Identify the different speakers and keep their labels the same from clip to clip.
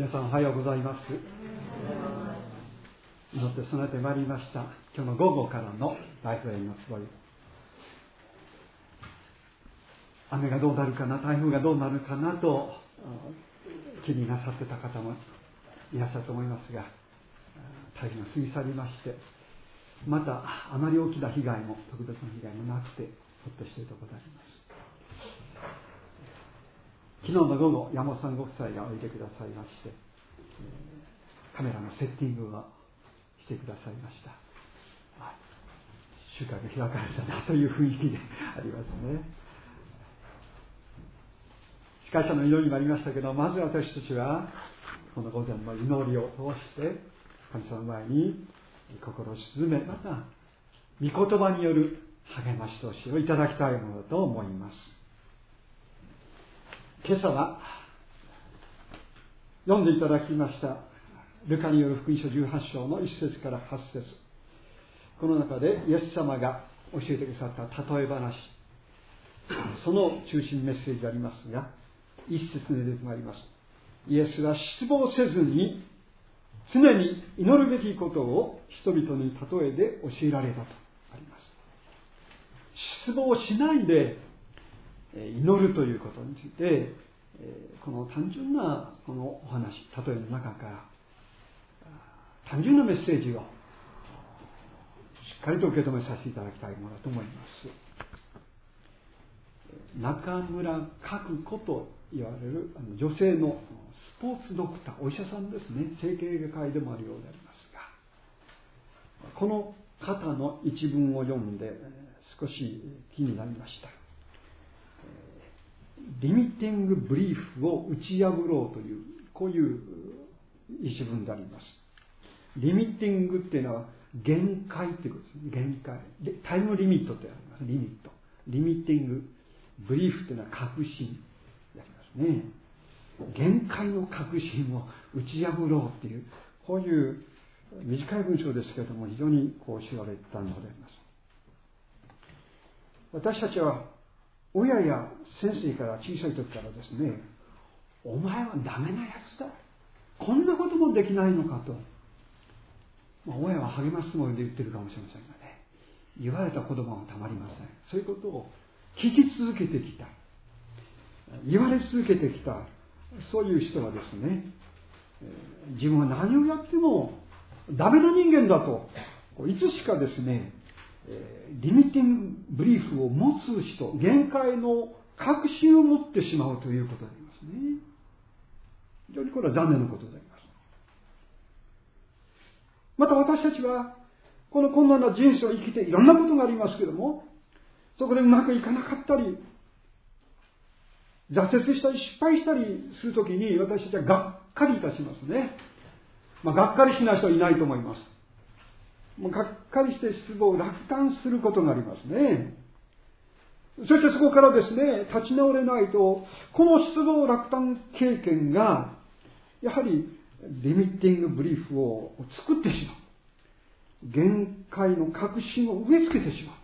Speaker 1: 皆さんおはようございます。祈って備えてまいりました。今日の午後からのライフラインのつぼり、雨がどうなるかな、台風がどうなるかなと気になさってた方もいらっしゃると思いますが、台風が過ぎ去りまして、またあまり大きな被害も特別な被害もなくてほっとしているところであります。昨日の午後、山本さんご夫妻がおいでくださいまして、カメラのセッティングをしてくださいました。集会が開かれたなという雰囲気でありますね。司会者の祈りもありましたけど、まず私たちはこの午前の祈りを通して神様の前に心を静め、また御言葉による励ましとしをいただきたいものだと思います。今朝は読んでいただきましたルカによる福音書18章の1節から8節、この中でイエス様が教えてくださった例え話、その中心メッセージでありますが、一節に出てまいります。イエスは失望せずに常に祈るべきことを人々に例えで教えられたとあります。失望しないで祈るということについて、この単純なこのお話、例えの中から単純なメッセージをしっかりと受け止めさせていただきたいものだと思います。中村角子と言われる女性のスポーツドクター、お医者さんですね、整形外科医でもあるようでありますが、この方の一文を読んで少し気になりました。リミティングブリーフを打ち破ろうという、こういう一文であります。リミティングっていうのは限界ということですね。限界でタイムリミットってあります。リミット、リミティングブリーフっていうのは確信でありますね。限界の確信を打ち破ろうっていう、こういう短い文章ですけれども、非常にこう知られたのであります。私たちは親や先生から小さい時からですね、お前はダメなやつだ、こんなこともできないのかと、親は励ますつもりで言ってるかもしれませんがね、言われた言葉がたまりません。そういうことを聞き続けてきた、言われ続けてきた、そういう人はですね、自分は何をやってもダメな人間だといつしかですね、リミティングブリーフを持つ人、限界の確信を持ってしまうということでありますね。非常にこれは残念なことであります。また私たちはこの困難な人生を生きていろんなことがありますけれども、そこでうまくいかなかったり挫折したり失敗したりするときに、私たちはがっかりいたしますね。がっかりしない人はいないと思います。がっかりして失望、落胆することがありますね。そしてそこからですね、立ち直れないと、この失望落胆経験がやはりリミティングブリーフを作ってしまう、限界の確信を植え付けてしまう。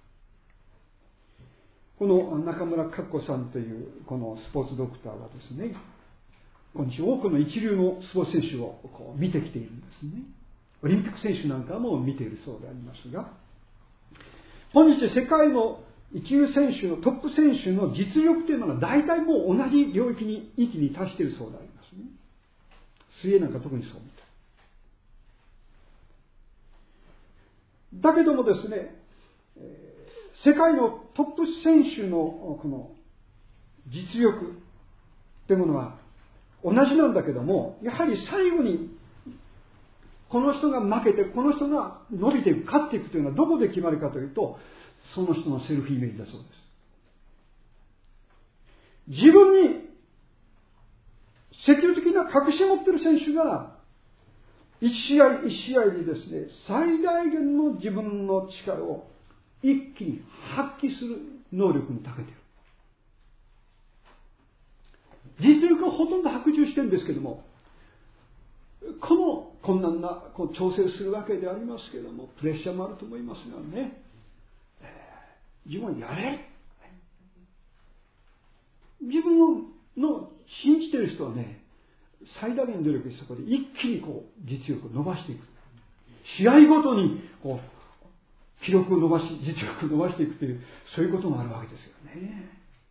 Speaker 1: この中村かっこさんというこのスポーツドクターはですね、今日多くの一流のスポーツ選手を見てきているんですね。オリンピック選手なんかも見ているそうでありますが、本日世界の一流選手のトップ選手の実力というのが大体もう同じ領域に域に達しているそうでありますね。水泳なんか特にそうみたい。だけどもですね、世界のトップ選手のこの実力というものは同じなんだけども、やはり最後にこの人が負けてこの人が伸びていく、勝っていくというのはどこで決まるかというと、その人のセルフイメージだそうです。自分に積極的な確信を持っている選手が一試合一試合にですね、最大限の自分の力を一気に発揮する能力に長けている。実力はほとんど白状してるんですけども、この困難な調整をするわけでありますけれども、プレッシャーもあると思いますがね、自分はやれ、自分の信じている人はね、 最大限努力してそこで一気に実力を伸ばしていく。試合ごとに記録を伸ばし、実力を伸ばしていくという、そういうこともあるわけですよね。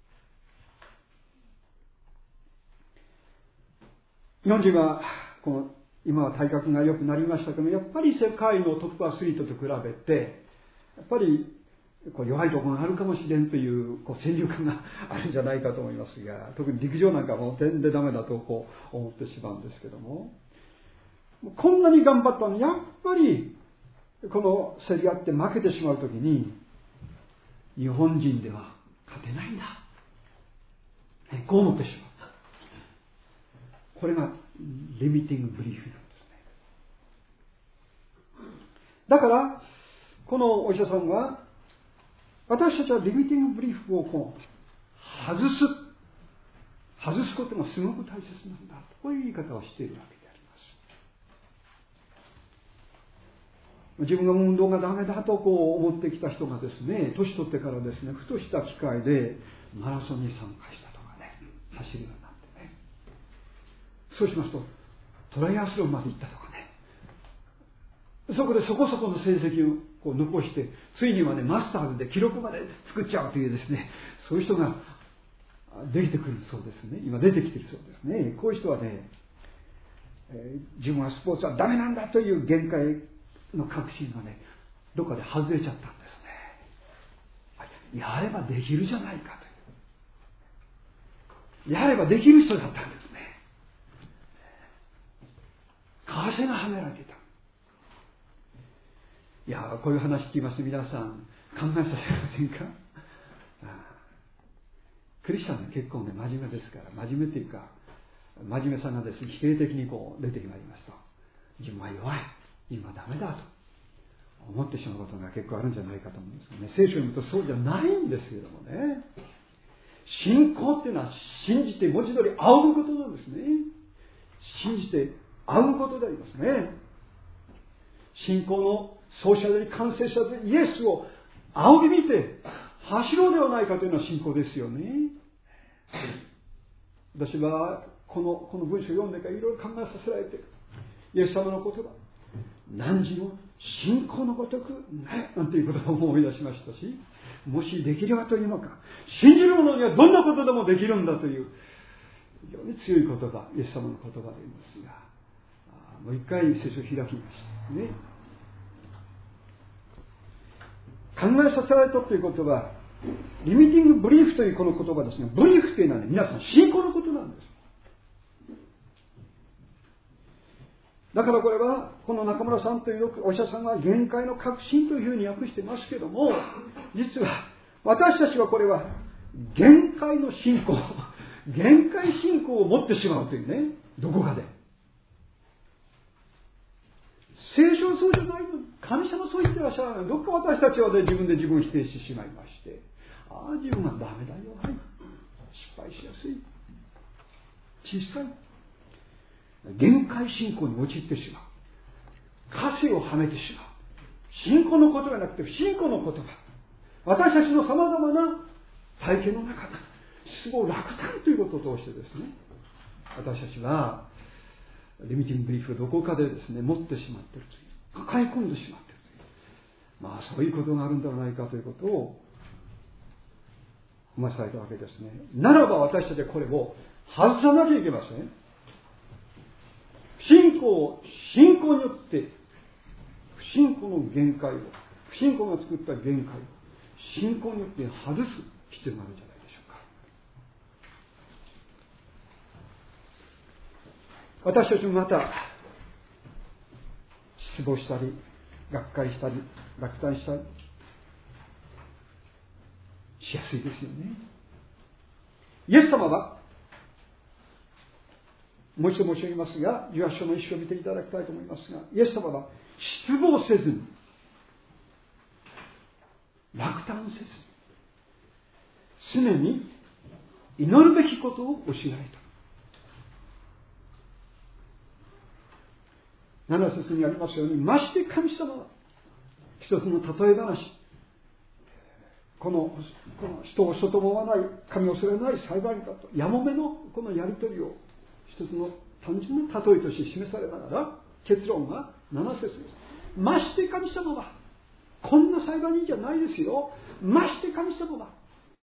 Speaker 1: 日本人は今は体格が良くなりましたけど、やっぱり世界のトップアスリートと比べてやっぱり弱いところがあるかもしれんという先入観があるんじゃないかと思いますが、特に陸上なんかも全然ダメだと思ってしまうんですけども、こんなに頑張ったのにやっぱりこの競り合って負けてしまうときに、日本人では勝てないんだ、こう思ってしまう。これがリミティングブリーフなんですね。だからこのお医者さんは、私たちはリミティングブリーフを外すことがすごく大切なんだ、こういう言い方をしているわけであります。自分が運動がダメだと思ってきた人がですね、年取ってからですね、ふとした機会でマラソンに参加したとかね、走るようになってね、そうしますとトライアスロンまで行ったとかね、そこでそこそこの成績を残して、ついにはねマスターズで記録まで作っちゃうというですね、そういう人ができてくるそうですね。今出てきているそうですね。こういう人はね、自分はスポーツはダメなんだという限界の確信がね、どっかで外れちゃったんですね。やればできるじゃないかという、やればできる人だったんですね。為替がはめられていた。いや、こういう話聞きますと皆さん考えさせませんか？クリスチャンは結構ね真面目ですから、真面目というか真面目さがですね、否定的に出てまいりますと、自分は弱い、自分はダメだと思ってしまうことが結構あるんじゃないかと思うんですけどね。聖書を読むとそうじゃないんですけどもね。信仰っていうのは信じて文字通り仰ぐことなんですね。信じて仰ぐことでありますね。信仰の創始者で完成者でイエスを仰ぎ見て走ろうではないかというのは信仰ですよね。私はこの文章を読んでからいろいろ考えさせられて、イエス様の言葉、何時も信仰のごとくね、なんていう言葉を思い出しましたし、もしできればというのか、信じる者にはどんなことでもできるんだという非常に強い言葉、イエス様の言葉でありますが、もう一回聖書を開きましたね。考えさせられたということは、リミティングブリーフというこの言葉ですね。ブリーフというのはね、皆さん信仰のことなんです。だからこれはこの中村さんというお医者さんは限界の確信というふうに訳してますけども、実は私たちはこれは限界の信仰、限界信仰を持ってしまうというね、どこかで。聖書はそうじゃないの。神様そう言ってらっしゃらない。どっか私たちは、ね、自分で自分を否定してしまいまして、自分はダメだよ、はい、失敗しやすい、小さい、限界信仰に陥ってしまう、枷をはめてしまう。信仰のことがなくて不信仰の言葉、私たちのさまざまな体験の中で失望落胆ということを通してですね、私たちはリミティングブリーフをどこかでですね持ってしまっているという、抱え込んでしまっているという、そういうことがあるんではないかということを思わされたわけですね。ならば私たちはこれを外さなきゃいけません。信仰によって不信仰の限界を、不信仰が作った限界を信仰によって外す必要があるんじゃないでしょうか。私たちもまた失望したり、がっかりしたり、落胆したりしやすいですよね。イエス様は、もう一度申し上げますが、18章の一章を見ていただきたいと思いますが、イエス様は失望せずに、落胆せずに、常に祈るべきことを教えられた。7節にありますように、まして神様は一つの例え話、この人を外もわない、神を恐れない裁判官とやもめのこのやり取りを一つの単純な例えとして示されながら、結論が7節です。まして神様はこんな裁判人じゃないですよ。まして神様は